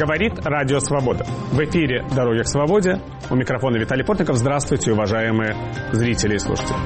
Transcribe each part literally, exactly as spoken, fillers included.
Говорит Радио Свобода. В эфире «Дороги к свободе». У микрофона Виталий Портников. Здравствуйте, уважаемые зрители и слушатели.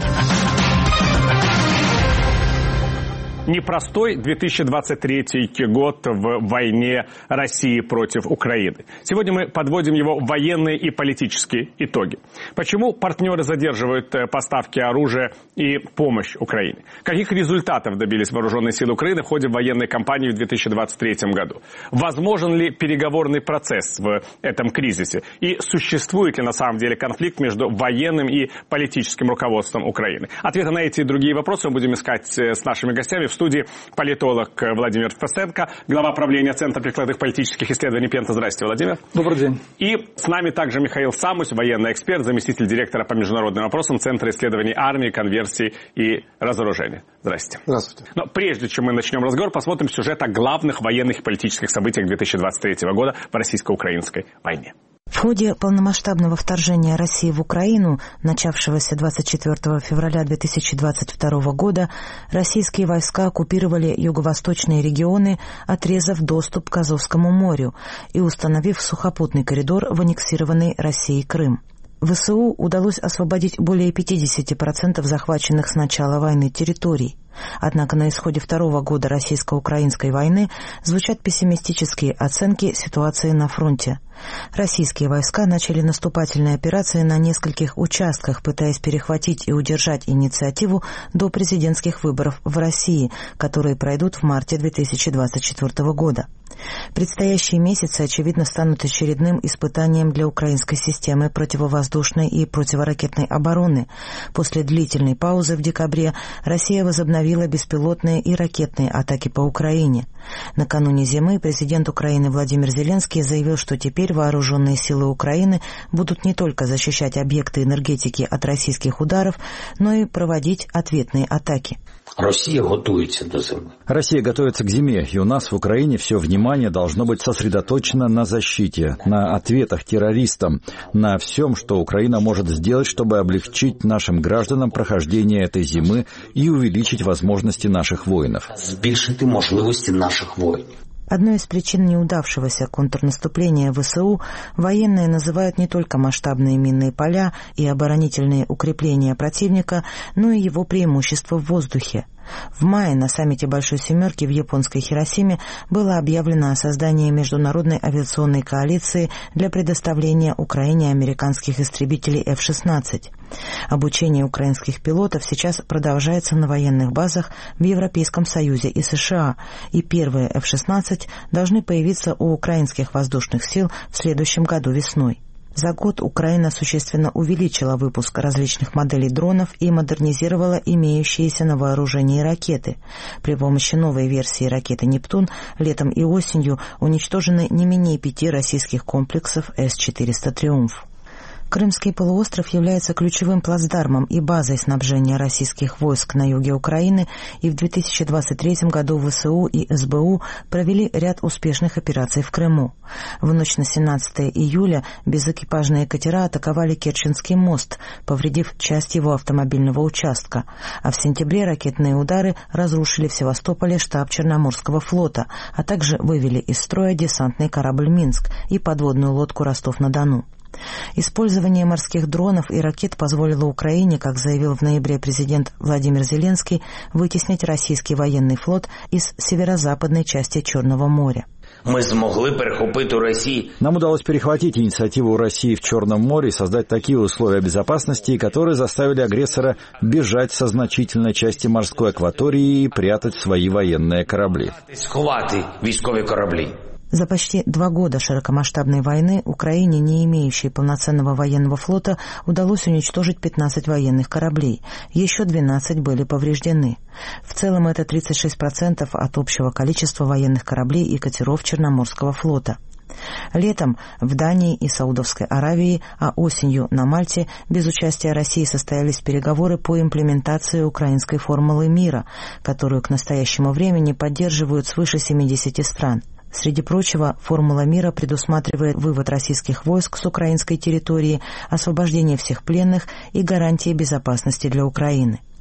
Непростой две тысячи двадцать третий год в войне России против Украины. Сегодня мы подводим его военные и политические итоги. Почему партнеры задерживают поставки оружия и помощь Украине? Каких результатов добились вооруженные силы Украины в ходе военной кампании в две тысячи двадцать третьем году? Возможен ли переговорный процесс в этом кризисе? И существует ли на самом деле конфликт между военным и политическим руководством Украины? Ответы на эти и другие вопросы мы будем искать с нашими гостями. В студии политолог Владимир Фесенко, глава правления Центра прикладных политических исследований Пента. Здравствуйте, Владимир. Добрый день. И с нами также Михаил Самусь, военный эксперт, заместитель директора по международным вопросам Центра исследований армии, конверсии и разоружения. Здравствуйте. Здравствуйте. Но прежде чем мы начнем разговор, посмотрим сюжет о главных военных и политических событиях две тысячи двадцать третьего года в российско-украинской войне. В ходе полномасштабного вторжения России в Украину, начавшегося двадцать четвёртого февраля две тысячи двадцать второго года, российские войска оккупировали юго-восточные регионы, отрезав доступ к Азовскому морю и установив сухопутный коридор в аннексированный Россией Крым. ВСУ удалось освободить более пятьдесят процентов захваченных с начала войны территорий. Однако на исходе второго года российско-украинской войны звучат пессимистические оценки ситуации на фронте. Российские войска начали наступательные операции на нескольких участках, пытаясь перехватить и удержать инициативу до президентских выборов в России, которые пройдут в марте две тысячи двадцать четвёртого года. Предстоящие месяцы, очевидно, станут очередным испытанием для украинской системы противовоздушной и противоракетной обороны. После длительной паузы в декабре Россия возобновила беспилотные и ракетные атаки по Украине. Накануне зимы президент Украины Владимир Зеленский заявил, что теперь вооруженные силы Украины будут не только защищать объекты энергетики от российских ударов, но и проводить ответные атаки. Россия готовится до зимы. Россия готовится к зиме, и у нас в Украине все внимание должно быть сосредоточено на защите, на ответах террористам, на всем, что Украина может сделать, чтобы облегчить нашим гражданам прохождение этой зимы и увеличить возможности наших воинов. Збільшити можливості наших воїнів. Одной из причин неудавшегося контрнаступления ВСУ военные называют не только масштабные минные поля и оборонительные укрепления противника, но и его преимущество в воздухе. В мае на саммите Большой Семерки в японской Хиросиме было объявлено о создании международной авиационной коалиции для предоставления Украине американских истребителей эф шестнадцать. Обучение украинских пилотов сейчас продолжается на военных базах в Европейском Союзе и США, и первые эф шестнадцать должны появиться у украинских воздушных сил в следующем году весной. За год Украина существенно увеличила выпуск различных моделей дронов и модернизировала имеющиеся на вооружении ракеты. При помощи новой версии ракеты «Нептун» летом и осенью уничтожены не менее пяти российских комплексов эс четыреста «Триумф». Крымский полуостров является ключевым плацдармом и базой снабжения российских войск на юге Украины, и в две тысячи двадцать третьем году ВСУ и эс бэ у провели ряд успешных операций в Крыму. В ночь на семнадцатое июля безэкипажные катера атаковали Керченский мост, повредив часть его автомобильного участка, а в сентябре ракетные удары разрушили в Севастополе штаб Черноморского флота, а также вывели из строя десантный корабль «Минск» и подводную лодку «Ростов-на-Дону». Использование морских дронов и ракет позволило Украине, как заявил в ноябре президент Владимир Зеленский, вытеснить российский военный флот из северо-западной части Черного моря. Мы смогли перехопить у России. Нам удалось перехватить инициативу России в Черном море и создать такие условия безопасности, которые заставили агрессора бежать со значительной части морской акватории и прятать свои военные корабли. Сховати військові кораблі. За почти два года широкомасштабной войны Украине, не имеющей полноценного военного флота, удалось уничтожить пятнадцать военных кораблей. Еще двенадцать были повреждены. В целом это тридцать шесть процентов от общего количества военных кораблей и катеров Черноморского флота. Летом в Дании и Саудовской Аравии, а осенью на Мальте без участия России состоялись переговоры по имплементации украинской формулы мира, которую к настоящему времени поддерживают свыше семидесяти стран. Среди прочего, формула мира предусматривает вывод российских войск с украинской территории, освобождение всех пленных и гарантии безопасности для Украины.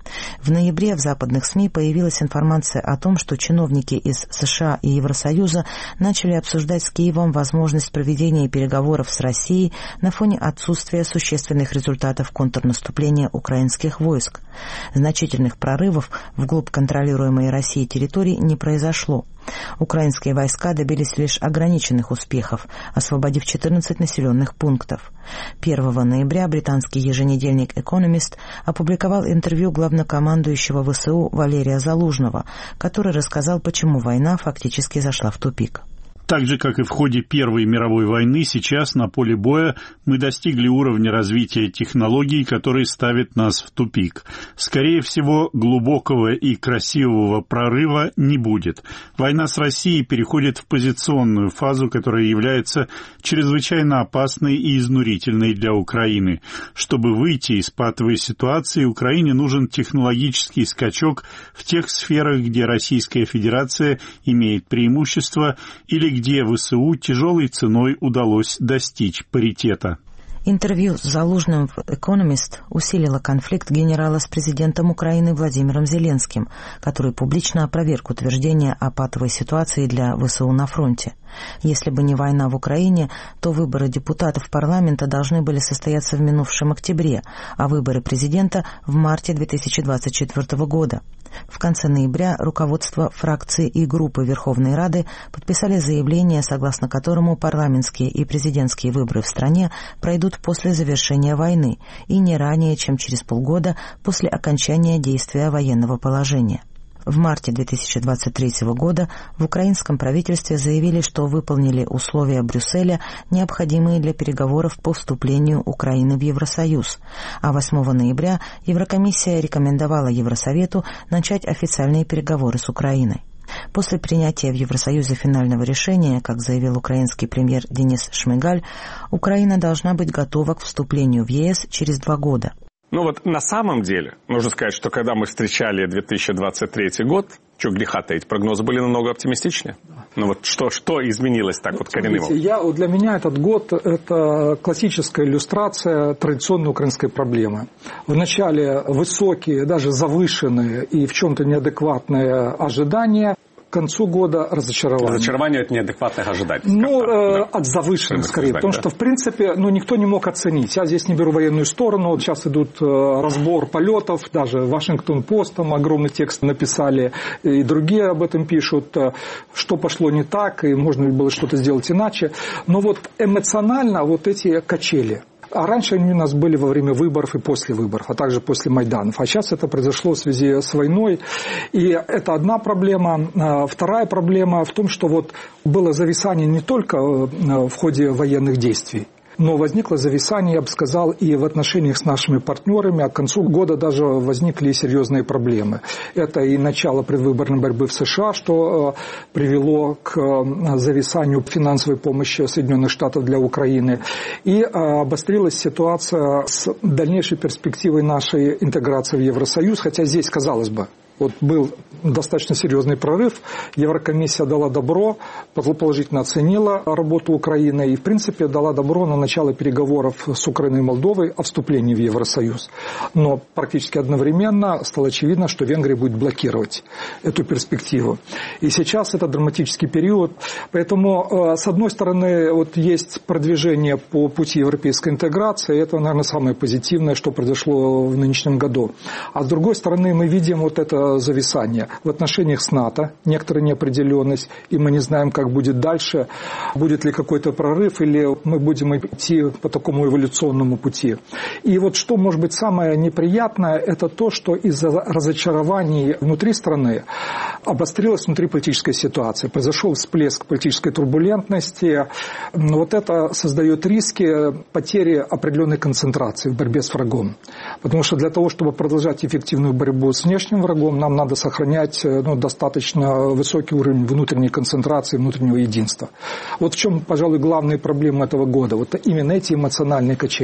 В ноябре в западных СМИ появилась информация о том, что чиновники из США и Евросоюза начали обсуждать с Киевом возможность проведения переговоров с Россией на фоне отсутствия существенных результатов контрнаступления украинских войск. Значительных прорывов вглубь контролируемой Россией территории не произошло. Украинские войска добились лишь ограниченных успехов, освободив четырнадцать населенных пунктов. первого ноября британский еженедельник «Экономист» опубликовал интервью главнокомандующего ВСУ Валерия Залужного, который рассказал, почему война фактически зашла в тупик. Так же, как и в ходе Первой мировой войны, сейчас на поле боя мы достигли уровня развития технологий, который ставит нас в тупик. Скорее всего, глубокого и красивого прорыва не будет. Война с Россией переходит в позиционную фазу, которая является чрезвычайно опасной и изнурительной для Украины. Чтобы выйти из патовой ситуации, Украине нужен технологический скачок в тех сферах, где Российская Федерация имеет преимущество или где ВСУ тяжелой ценой удалось достичь паритета. Интервью с Залужным в «Экономист» усилило конфликт генерала с президентом Украины Владимиром Зеленским, который публично опроверг утверждение о патовой ситуации для ВСУ на фронте. Если бы не война в Украине, то выборы депутатов парламента должны были состояться в минувшем октябре, а выборы президента в марте две тысячи двадцать четвёртого года. В конце ноября руководство фракции и группы Верховной Рады подписали заявление, согласно которому парламентские и президентские выборы в стране пройдут после завершения войны и не ранее, чем через полгода после окончания действия военного положения. В марте две тысячи двадцать третьего года в украинском правительстве заявили, что выполнили условия Брюсселя, необходимые для переговоров по вступлению Украины в Евросоюз, а восьмого ноября Еврокомиссия рекомендовала Евросовету начать официальные переговоры с Украиной. После принятия в Евросоюзе финального решения, как заявил украинский премьер Денис Шмыгаль, Украина должна быть готова к вступлению в ЕС через два года. Ну вот на самом деле, нужно сказать, что когда мы встречали две тысячи двадцать третий год, что греха таить, прогнозы были намного оптимистичнее. Ну вот что, что изменилось так вот коренным? Смотрите, я, вот для меня этот год – это классическая иллюстрация традиционной украинской проблемы. Вначале высокие, даже завышенные и в чем-то неадекватные ожидания. К концу года разочарование. Разочарование от неадекватных ожиданий. Ну, э, да. от завышенных, скорее. Сказать, потому да. что, в принципе, ну, никто не мог оценить. Я здесь не беру военную сторону. Вот сейчас идут э, разбор полетов. Даже Вашингтон-Пост там огромный текст написали. И другие об этом пишут. Что пошло не так, и можно ли было что-то сделать иначе. Но вот эмоционально вот эти качели. А раньше они у нас были во время выборов и после выборов, а также после Майданов. А сейчас это произошло в связи с войной. И это одна проблема. Вторая проблема в том, что вот было зависание не только в ходе военных действий, но возникло зависание, я бы сказал, и в отношениях с нашими партнерами. А к концу года даже возникли серьезные проблемы. Это и начало предвыборной борьбы в США, что привело к зависанию финансовой помощи Соединенных Штатов для Украины. И обострилась ситуация с дальнейшей перспективой нашей интеграции в Евросоюз. Хотя здесь, казалось бы, вот был достаточно серьезный прорыв. Еврокомиссия дала добро, положительно оценила работу Украины и, в принципе, дала добро на начало переговоров с Украиной и Молдовой о вступлении в Евросоюз. Но практически одновременно стало очевидно, что Венгрия будет блокировать эту перспективу. И сейчас это драматический период. Поэтому, с одной стороны, вот есть продвижение по пути европейской интеграции. Это, наверное, самое позитивное, что произошло в нынешнем году. А с другой стороны, мы видим вот это зависание в отношениях с НАТО, некоторая неопределенность, и мы не знаем, как будет дальше, будет ли какой-то прорыв, или мы будем идти по такому эволюционному пути. И вот что может быть самое неприятное, это то, что из-за разочарований внутри страны обострилась внутриполитическая ситуация, произошел всплеск политической турбулентности. Вот это создает риски потери определенной концентрации в борьбе с врагом. Потому что для того, чтобы продолжать эффективную борьбу с внешним врагом, нам надо сохранять ну, достаточно высокий уровень внутренней концентрации, внутреннего единства. Вот в чем, пожалуй, главные проблемы этого года. Вот именно эти эмоциональные качели.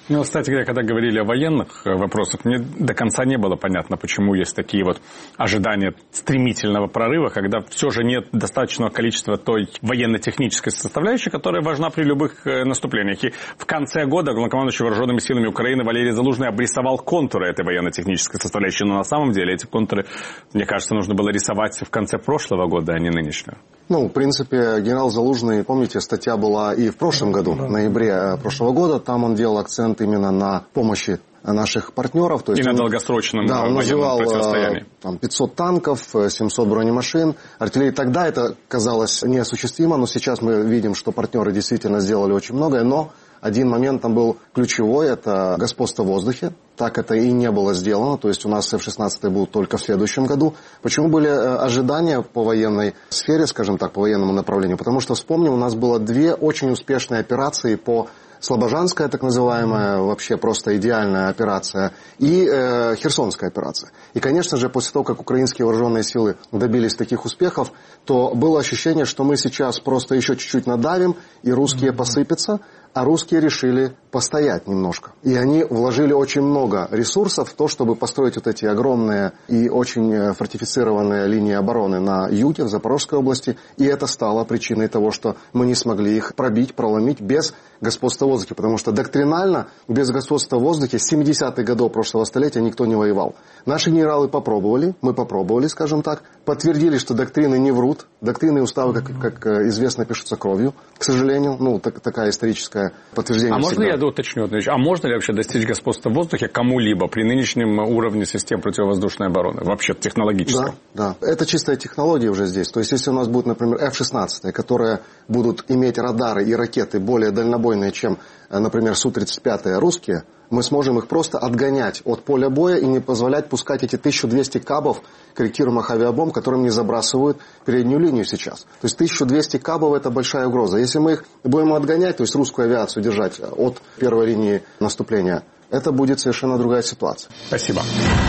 Ну, кстати говоря, когда говорили о военных вопросах, мне до конца не было понятно, почему есть такие вот ожидания стремительного прорыва, когда все же нет достаточного количества той военно-технической составляющей, которая важна при любых наступлениях. И в конце года главнокомандующий вооруженными силами Украины Валерий Залужный обрисовал контуры этой военно-технической составляющей, но на самом деле эти контуры, мне кажется, нужно было рисовать в конце прошлого года, а не нынешнего. Ну, в принципе, генерал Залужный, помните, статья была и в прошлом году, в ноябре прошлого года, там он делал акцент именно на помощи наших партнеров. То есть и он, на долгосрочном да, он называл противостоянии. Там, пятьсот танков, семьсот бронемашин, артиллерии. Тогда это казалось неосуществимо, но сейчас мы видим, что партнеры действительно сделали очень многое, но один момент там был ключевой, это господство в воздухе. Так это и не было сделано, то есть у нас эф шестнадцать будут только в следующем году. Почему были ожидания по военной сфере, скажем так, по военному направлению? Потому что, вспомним, у нас было две очень успешные операции по Слобожанская, так называемая, вообще просто идеальная операция, и э, Херсонская операция. И, конечно же, после того, как украинские вооруженные силы добились таких успехов, то было ощущение, что мы сейчас просто еще чуть-чуть надавим, и русские посыпятся, а русские решили постоять немножко. И они вложили очень много ресурсов в то, чтобы построить вот эти огромные и очень фортифицированные линии обороны на юге, в Запорожской области. И это стало причиной того, что мы не смогли их пробить, проломить без господства в воздухе. Потому что доктринально без господства в воздухе с семидесятых годов прошлого столетия никто не воевал. Наши генералы попробовали, мы попробовали, скажем так, подтвердили, что доктрины не врут. Доктрины и уставы, как, как известно, пишутся кровью, к сожалению. Ну, так, такая историческая подтверждение. А можно всегда. я уточню? А можно ли вообще достичь господства в воздухе кому-либо при нынешнем уровне систем противовоздушной обороны? Вообще технологически? Да, да. Это чистая технология уже здесь. То есть, если у нас будет, например, эф шестнадцать, которые будут иметь радары и ракеты более дальнобойные, чем, например, Су тридцать пять русские, мы сможем их просто отгонять от поля боя и не позволять пускать эти тысячу двести кабов корректируемых авиабомб, которым не забрасывают переднюю линию сейчас. То есть тысяча двести кабов – это большая угроза. Если мы их будем отгонять, то есть русскую авиацию держать от первой линии наступления, это будет совершенно другая ситуация. Спасибо.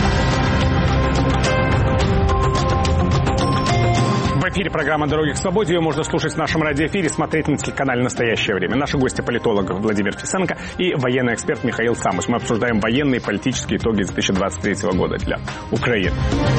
В эфире программа «Дороги к свободе». Ее можно слушать в нашем радиоэфире, смотреть на телеканале «Настоящее время». Наши гости – политолог Владимир Фисенко и военный эксперт Михаил Самус. Мы обсуждаем военные и политические итоги две тысячи двадцать третьего года для Украины.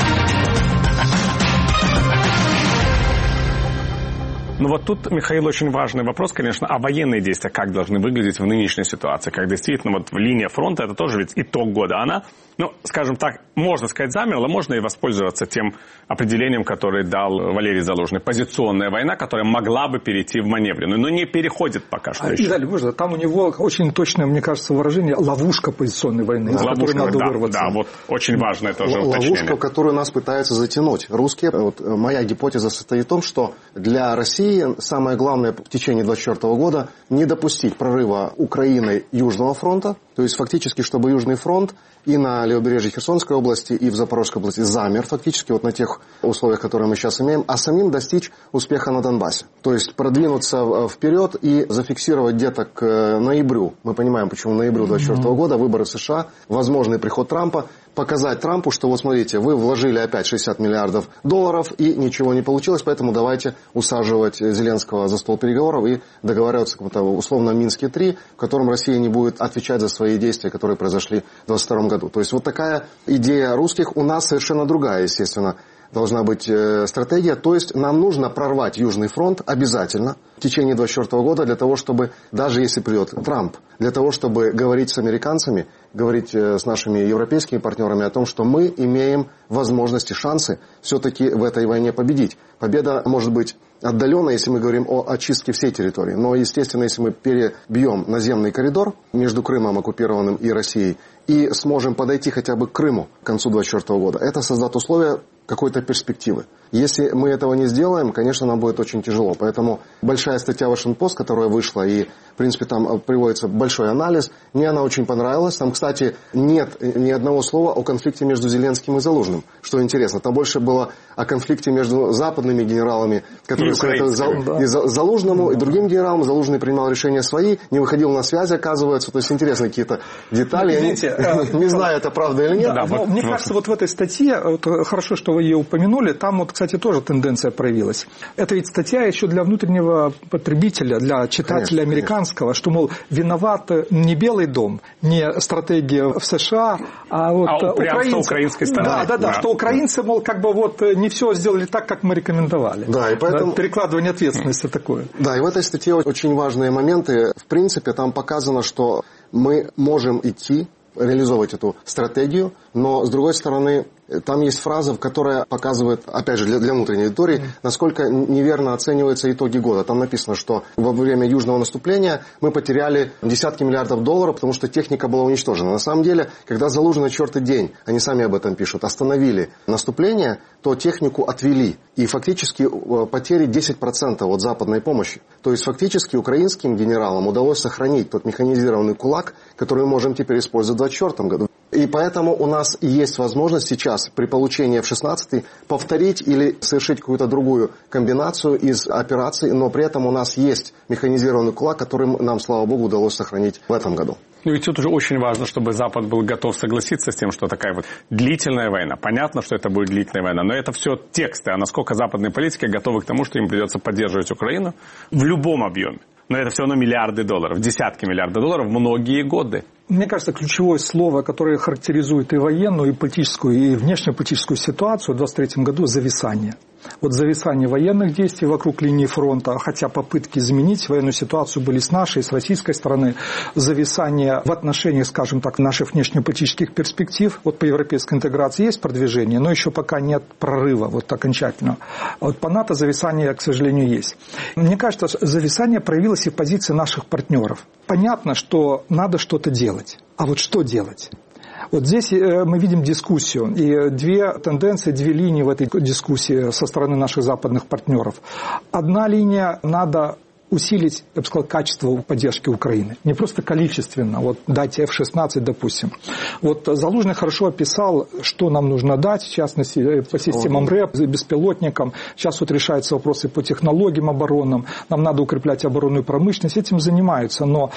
Ну вот тут, Михаил, очень важный вопрос, конечно, а военные действия как должны выглядеть в нынешней ситуации? Как действительно, вот линия фронта, это тоже ведь итог года. Она, ну, скажем так, можно сказать, замерла, можно и воспользоваться тем определением, которое дал Валерий Залужный. Позиционная война, которая могла бы перейти в маневренную, но не переходит пока что а, еще. Далее, можно, там у него очень точное, мне кажется, выражение ловушка позиционной войны, из ловушка, которой надо да, вырваться. Да, вот очень важное тоже уточнение. Ловушка, в которую нас пытаются затянуть русские. Вот моя гипотеза состоит в том, что для России самое главное в течение двадцать четвёртого года не допустить прорыва Украины Южного фронта, то есть фактически, чтобы Южный фронт и на левобережье Херсонской области, и в Запорожской области замер фактически вот на тех условиях, которые мы сейчас имеем, а самим достичь успеха на Донбассе. То есть продвинуться вперед и зафиксировать где-то к ноябрю. Мы понимаем, почему ноябрю двадцать четвёртого года, выборы в США, возможный приход Трампа, показать Трампу, что вот смотрите, вы вложили опять шестьдесят миллиардов долларов и ничего не получилось, поэтому давайте усаживать Зеленского за стол переговоров и договариваться о каком-то условном Минске три, в котором Россия не будет отвечать за свои действия, которые произошли в двадцать втором году. То есть вот такая идея русских, у нас совершенно другая, естественно, должна быть э, стратегия. То есть нам нужно прорвать Южный фронт обязательно в течение двадцать четвёртого года для того, чтобы, даже если придет Трамп, для того, чтобы говорить с американцами, говорить э, с нашими европейскими партнерами о том, что мы имеем возможности, шансы все-таки в этой войне победить. Победа может быть отдаленно, если мы говорим о очистке всей территории. Но, естественно, если мы перебьем наземный коридор между Крымом оккупированным и Россией и сможем подойти хотя бы к Крыму к концу двадцать четвёртого года, это создаст условия какой-то перспективы. Если мы этого не сделаем, конечно, нам будет очень тяжело. Поэтому большая статья Вашингтон-Пост, которая вышла, и, в принципе, там приводится большой анализ, мне она очень понравилась. Там, кстати, нет ни одного слова о конфликте между Зеленским и Залужным, что интересно. Там больше было о конфликте между западными генералами, которые советовали Зал... да. и Залужному, и другим генералам. Залужный принимал решения свои, не выходил на связи, оказывается. То есть интересные какие-то детали. Извините, не знаю, это правда или нет. Мне кажется, вот в этой статье, хорошо, что вы ее упомянули, там вот, кстати, тоже тенденция проявилась. Это ведь статья еще для внутреннего потребителя, для читателя конечно, американского, конечно. Что, мол, виноват не Белый дом, не стратегия в США, а вот а украинцы. украинской стороны. Да, да, да, да, что украинцы, мол, как бы вот не все сделали так, как мы рекомендовали. Да, и поэтому... Да, перекладывание ответственности такое. Да, и в этой статье очень важные моменты. В принципе, там показано, что мы можем идти, реализовывать эту стратегию, но, с другой стороны, там есть фраза, которая показывает, опять же, для, для внутренней аудитории, насколько неверно оцениваются итоги года. Там написано, что во время южного наступления мы потеряли десятки миллиардов долларов, потому что техника была уничтожена. На самом деле, когда Залужный на четвертый день, они сами об этом пишут, остановили наступление, то технику отвели. И фактически потери десять процентов от западной помощи. То есть фактически украинским генералам удалось сохранить тот механизированный кулак, который мы можем теперь использовать в двадцать четвёртом году. И поэтому у нас есть возможность сейчас при получении эф шестнадцать повторить или совершить какую-то другую комбинацию из операций, но при этом у нас есть механизированный кулак, который нам, слава богу, удалось сохранить в этом году. Ну ведь тут уже очень важно, чтобы Запад был готов согласиться с тем, что такая вот длительная война. Понятно, что это будет длительная война, но это все тексты. А насколько западные политики готовы к тому, что им придется поддерживать Украину в любом объеме. Но это все равно миллиарды долларов, десятки миллиардов долларов многие годы. Мне кажется, ключевое слово, которое характеризует и военную, и политическую, и внешнеполитическую ситуацию в двадцать третьем году – зависание. Вот зависание военных действий вокруг линии фронта, хотя попытки изменить военную ситуацию были с нашей, с российской стороны, зависание в отношениях, скажем так, наших внешнеполитических перспектив. Вот по европейской интеграции есть продвижение, но еще пока нет прорыва вот окончательного. А вот по НАТО зависание, к сожалению, есть. Мне кажется, зависание проявилось и в позиции наших партнеров. Понятно, что надо что-то делать. А вот что делать? Вот здесь мы видим дискуссию, и две тенденции, две линии в этой дискуссии со стороны наших западных партнеров. Одна линия – надо усилить, я бы сказал, качество поддержки Украины. Не просто количественно, вот дать эф шестнадцать, допустим. Вот Залужный хорошо описал, что нам нужно дать, в частности, по системам РЭП, беспилотникам. Сейчас вот решаются вопросы по технологиям оборонным. Нам надо укреплять оборонную промышленность. Этим занимаются, но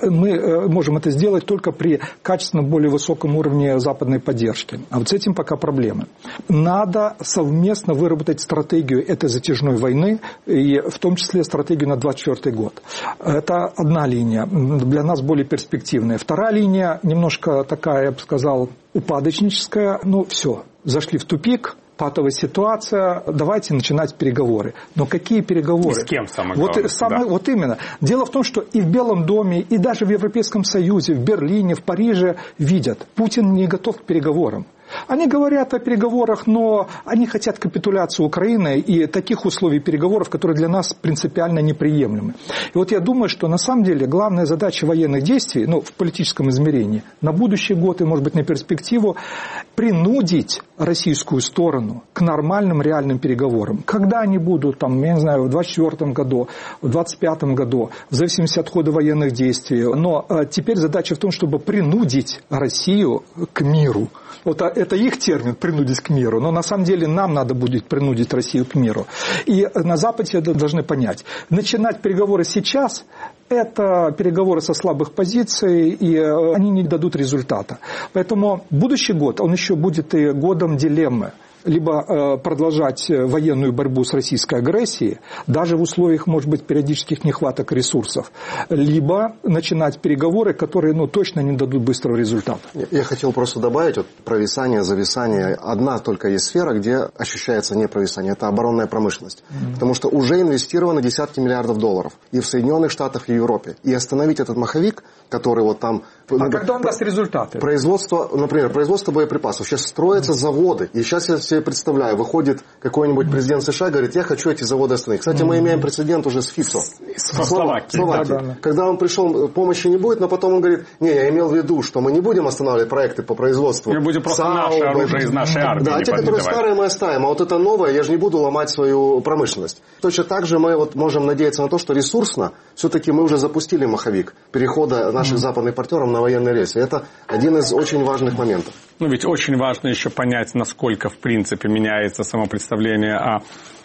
мы можем это сделать только при качественно более высоком уровне западной поддержки. А вот с этим пока проблемы. Надо совместно выработать стратегию этой затяжной войны, и в том числе стратегию на двадцать четвёртый год. Это одна линия, для нас более перспективная. Вторая линия немножко такая, я бы сказал, упадочническая. Ну, все, зашли в тупик, патовая ситуация, давайте начинать переговоры. Но какие переговоры? И с кем, самое вот, главное? самое, да. вот именно. Дело в том, что и в Белом доме, и даже в Европейском Союзе, в Берлине, в Париже видят, Путин не готов к переговорам. Они говорят о переговорах, но они хотят капитуляции Украины и таких условий переговоров, которые для нас принципиально неприемлемы. И вот я думаю, что на самом деле главная задача военных действий, ну, в политическом измерении, на будущий год и, может быть, на перспективу, принудить российскую сторону к нормальным реальным переговорам. Когда они будут, там, я не знаю, в двадцать четвёртом году, в двадцать пятом году, в зависимости от хода военных действий. Но а, теперь задача в том, чтобы принудить Россию к миру. Вот это их термин «принудить к миру», но на самом деле нам надо будет принудить Россию к миру. И на Западе должны понять, начинать переговоры сейчас – это переговоры со слабых позиций, и они не дадут результата. Поэтому будущий год, он еще будет и годом дилеммы. Либо продолжать военную борьбу с российской агрессией, даже в условиях, может быть, периодических нехваток ресурсов, либо начинать переговоры, которые, ну, точно не дадут быстрого результата. Я хотел просто добавить, вот, провисание, зависание. Одна только есть сфера, где ощущается не провисание, это оборонная промышленность. Mm-hmm. Потому что уже инвестировано десятки миллиардов долларов и в Соединенных Штатах, и в Европе. И остановить этот маховик, который вот там... А ну, когда он даст результаты? Производство, например, производство боеприпасов. Сейчас строятся mm-hmm. заводы, и сейчас я себе представляю, выходит какой-нибудь президент США, говорит, я хочу эти заводы остановить. Кстати, мы имеем прецедент уже с Фицо. С Словакии. Словакии. Да, да, да. Когда он пришел, помощи не будет, но потом он говорит, не, я имел в виду, что мы не будем останавливать проекты по производству. Мы будем просто САУ, наше оружие из нашей армии. Да, а те, которые старые, мы оставим, а вот это новое, я же не буду ломать свою промышленность. Точно так же мы вот можем надеяться на то, что ресурсно все-таки мы уже запустили маховик перехода наших mm-hmm. западных партнеров на военные рельсы. Это один из очень важных моментов. Ну, ведь очень важно еще понять, насколько, в принципе, меняется само представление о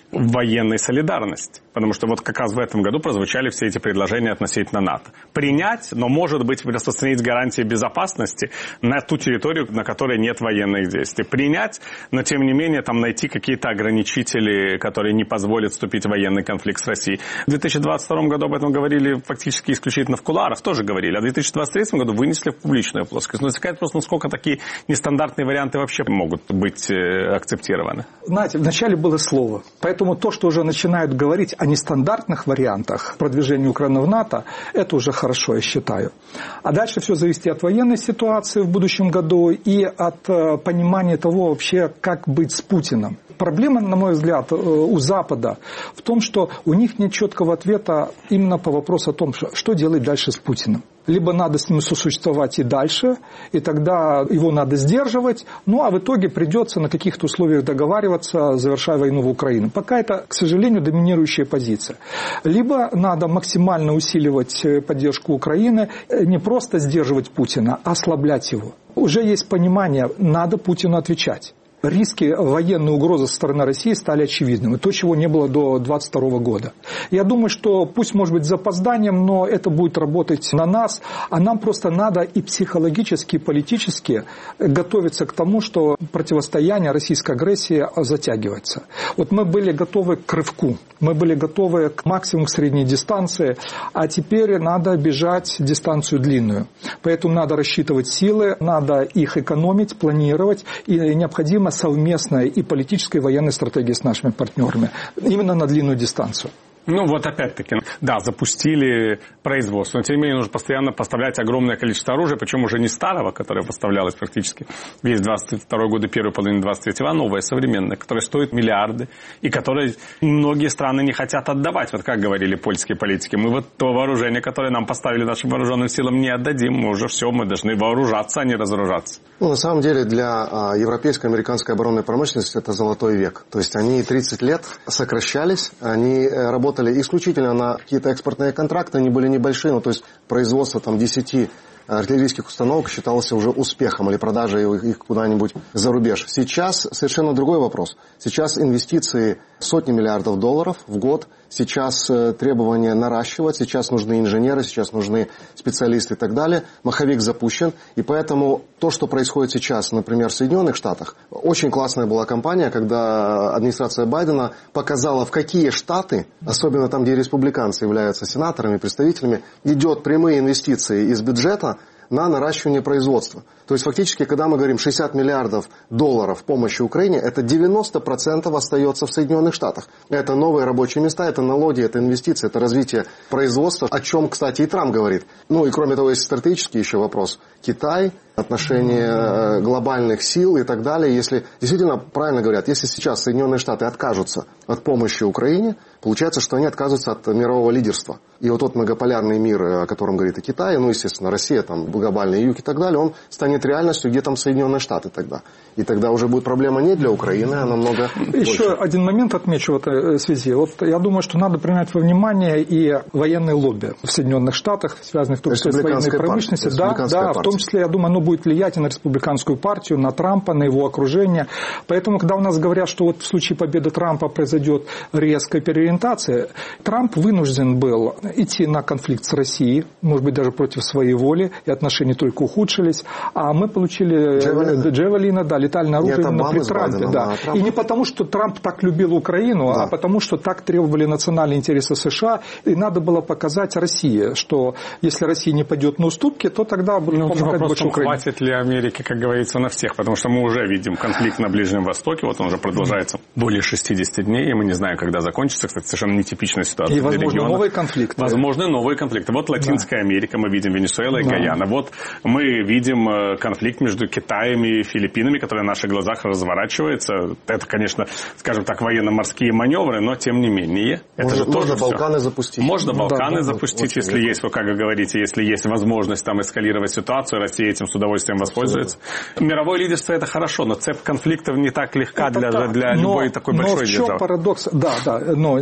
военной солидарности. Потому что вот как раз в этом году прозвучали все эти предложения относительно НАТО. Принять, но, может быть, распространить гарантии безопасности на ту территорию, на которой нет военных действий. Принять, но, тем не менее, там найти какие-то ограничители, которые не позволят вступить в военный конфликт с Россией. В две тысячи двадцать втором году об этом говорили фактически исключительно в кулуарах, тоже говорили. А в две тысячи двадцать третьем году вынесли в публичную плоскость. Но возникает просто, насколько такие нестандартные варианты вообще могут быть акцептированы. Знаете, вначале было слово. Поэтому то, что уже начинают говорить о нестандартных вариантах продвижения Украины в НАТО, это уже хорошо, я считаю. А дальше все зависит от военной ситуации в будущем году и от понимания того вообще, как быть с Путиным. Проблема, на мой взгляд, у Запада в том, что у них нет четкого ответа именно по вопросу о том, что делать дальше с Путиным. Либо надо с ним сосуществовать и дальше, и тогда его надо сдерживать, ну а в итоге придется на каких-то условиях договариваться, завершая войну в Украине. Пока это, к сожалению, доминирующая позиция. Либо надо максимально усиливать поддержку Украины, не просто сдерживать Путина, а ослаблять его. Уже есть понимание, надо Путину отвечать. Риски военной угрозы со стороны России стали очевидными. То, чего не было до двадцать второго года. Я думаю, что пусть, может быть, с запозданием, но это будет работать на нас. А нам просто надо и психологически, и политически готовиться к тому, что противостояние российской агрессии затягивается. Вот мы были готовы к рывку. Мы были готовы к максимуму средней дистанции. А теперь надо бежать дистанцию длинную. Поэтому надо рассчитывать силы, надо их экономить, планировать. И необходимо совместная и политическая, и военная стратегия с нашими партнерами. Именно на длинную дистанцию. Ну, вот опять-таки, да, запустили производство, но тем не менее нужно постоянно поставлять огромное количество оружия, причем уже не старого, которое поставлялось практически весь двадцать второй год и первую половину двадцать третьего, а новое, современное, которое стоит миллиарды, и которое многие страны не хотят отдавать. Вот как говорили польские политики, мы вот то вооружение, которое нам поставили нашим вооруженным силам, не отдадим, мы уже все, мы должны вооружаться, а не разоружаться. Ну, на самом деле, для а, европейской, американской оборонной промышленности это золотой век. То есть они тридцать лет сокращались, они работали исключительно на какие-то экспортные контракты, они были небольшие, ну, то есть производство там десяти артиллерийских установок считалось уже успехом или продажа их куда-нибудь за рубеж. Сейчас совершенно другой вопрос. Сейчас инвестиции сотни миллиардов долларов в год, сейчас требования наращивать, сейчас нужны инженеры, сейчас нужны специалисты и так далее. Маховик запущен, и поэтому то, что происходит сейчас, например, в Соединенных Штатах, очень классная была кампания, когда администрация Байдена показала, в какие штаты, особенно там, где республиканцы являются сенаторами, представителями, идет прямые инвестиции из бюджета на наращивание производства. То есть фактически, когда мы говорим шестьдесят миллиардов долларов помощи Украине, это девяносто процентов остается в Соединенных Штатах. Это новые рабочие места, это налоги, это инвестиции, это развитие производства, о чем, кстати, и Трамп говорит. Ну и кроме того, есть стратегический еще вопрос. Китай, отношения глобальных сил и так далее. Если действительно правильно говорят, если сейчас Соединенные Штаты откажутся от помощи Украине, получается, что они отказываются от мирового лидерства. И вот тот многополярный мир, о котором говорит и Китай, ну, естественно, Россия, там, глобальный юг и так далее, он станет реальностью, где там Соединенные Штаты тогда. И тогда уже будет проблема не для Украины, а намного больше. Еще один момент отмечу в этой связи. Вот я думаю, что надо принять во внимание и военные лобби в Соединенных Штатах, связанные в том числе с военной промышленностью. Да, да, в том числе, я думаю, оно будет влиять и на республиканскую партию, на Трампа, на его окружение. Поэтому, когда у нас говорят, что вот в случае победы Трампа произойдет резкая переориентация, Трамп вынужден был идти на конфликт с Россией, может быть, даже против своей воли, и отношения только ухудшились. А мы получили Джавелина, Джавелина да, летальное оружие именно при Трампе. Да. И не потому, что Трамп так любил Украину, да. а потому, что так требовали национальные интересы США. И надо было показать России, что если Россия не пойдет на уступки, то тогда будет ну, помогать больше Украине. Хватит ли Америки, как говорится, на всех? Потому что мы уже видим конфликт на Ближнем Востоке. Вот он уже продолжается более шестидесяти дней, и мы не знаем, когда закончится. Кстати, совершенно нетипичная ситуация. И, возможно, новый конфликт. Возможны новые конфликты. Вот Латинская да. Америка, мы видим Венесуэла и да. Гайана. Вот мы видим конфликт между Китаем и Филиппинами, который на наших глазах разворачивается. Это, конечно, скажем так, военно-морские маневры, но тем не менее. Это можно, же тоже можно Балканы все. запустить. Можно ну, Балканы да, запустить, да, если есть, вы как вы говорите, если есть возможность там эскалировать ситуацию, Россия этим с удовольствием воспользуется. Абсолютно. Мировое лидерство это хорошо, но цепь конфликтов не так легка для, для но, любой такой большой но в чем державы. Парадокс? Да, да, но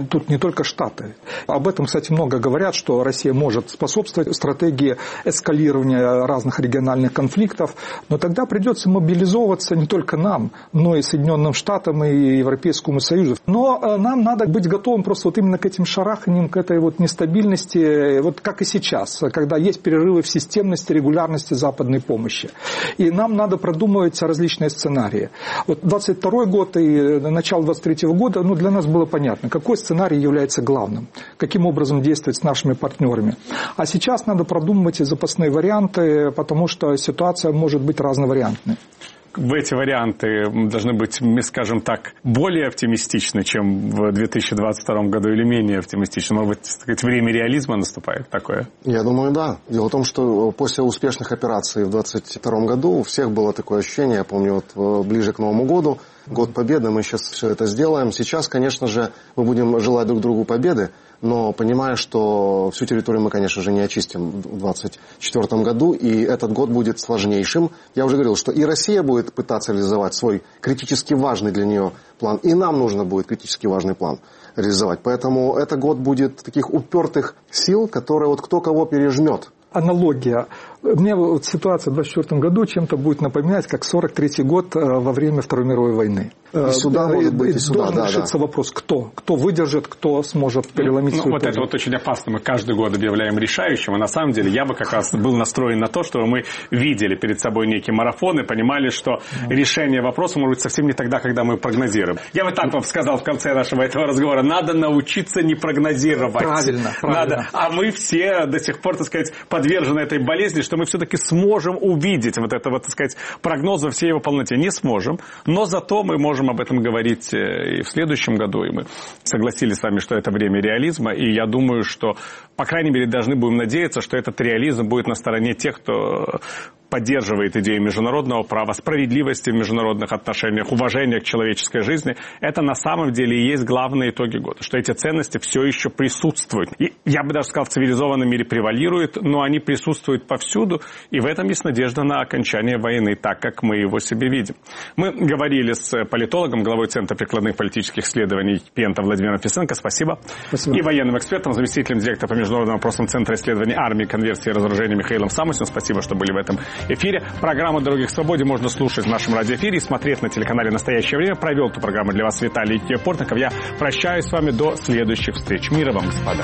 тут не только Штаты. Об этом, кстати, много говорят, что Россия может способствовать стратегии эскалирования разных региональных конфликтов, но тогда придется мобилизовываться не только нам, но и Соединенным Штатам, и Европейскому Союзу. Но нам надо быть готовым просто вот именно к этим шараханиям, к этой вот нестабильности, вот как и сейчас, когда есть перерывы в системности, регулярности западной помощи. И нам надо продумывать различные сценарии. Вот двадцать второй год и начало двадцать третьего года, ну, для нас было понятно, какой сценарий является главным, каким образом действовать с нашими партнерами. А сейчас надо продумывать и запасные варианты, потому что ситуация может быть разновариантной. В эти варианты должны быть, скажем так, более оптимистичны, чем в две тысячи двадцать втором году, или менее оптимистичны? Может быть, так сказать, время реализма наступает такое? Я думаю, да. Дело в том, что после успешных операций в двадцать втором году у всех было такое ощущение, я помню, вот ближе к Новому году, год победы, мы сейчас все это сделаем. Сейчас, конечно же, мы будем желать друг другу победы, но понимая, что всю территорию мы, конечно же, не очистим в двадцать четвёртом году, и этот год будет сложнейшим. Я уже говорил, что и Россия будет пытаться реализовать свой критически важный для нее план, и нам нужно будет критически важный план реализовать. Поэтому этот год будет таких упертых сил, которые вот кто кого пережмет. Аналогия. Мне вот ситуация в двадцать четвёртом году чем-то будет напоминать, как сорок третий год во время Второй мировой войны. И сюда, может быть, и сюда. Должен да, решиться да. вопрос, кто? Кто выдержит, кто сможет переломить ну, свою ну, вот позу. это вот очень опасно. Мы каждый год объявляем решающим. И на самом деле я бы как раз был настроен на то, чтобы мы видели перед собой некий марафон и понимали, что решение вопроса может быть совсем не тогда, когда мы прогнозируем. Я бы так вам сказал в конце нашего этого разговора. Надо научиться не прогнозировать. Правильно, правильно. Надо. А мы все до сих пор, так сказать, подвержены этой болезни, что мы все-таки сможем увидеть вот это вот, так сказать, прогноз во всей его полноте. Не сможем, но зато мы можем об этом говорить и в следующем году, и мы согласились с вами, что это время реализма, и я думаю, что, по крайней мере, должны будем надеяться, что этот реализм будет на стороне тех, кто поддерживает идею международного права, справедливости в международных отношениях, уважения к человеческой жизни. Это на самом деле и есть главные итоги года, что эти ценности все еще присутствуют. И я бы даже сказал, в цивилизованном мире превалируют, но они присутствуют повсюду, и в этом есть надежда на окончание войны, так как мы его себе видим. Мы говорили с политологом, главой Центра прикладных политических исследований Пента Владимиром Фисенко. Спасибо. Спасибо. И военным экспертом, заместителем директора по международным вопросам Центра исследований армии, конверсии и разоружения Михаилом Самусиным. Спасибо, что были в этом эфире. Программу «Дороги к свободе» можно слушать в нашем радиоэфире и смотреть на телеканале «Настоящее время». Провел эту программу для вас Виталий Портников. Я прощаюсь с вами до следующих встреч. Мира вам, господа.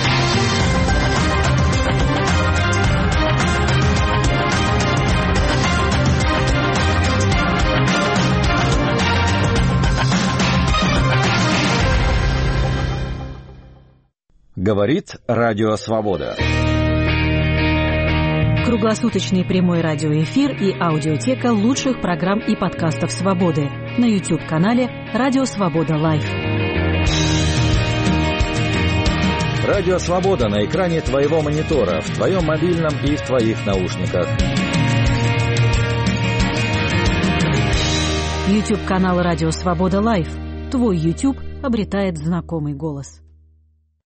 Говорит Радио Свобода. Круглосуточный прямой радиоэфир и аудиотека лучших программ и подкастов «Свободы» на YouTube-канале «Радио Свобода Лайв». Радио Свобода на экране твоего монитора, в твоем мобильном и в твоих наушниках. YouTube-канал «Радио Свобода Лайв». Твой YouTube обретает знакомый голос.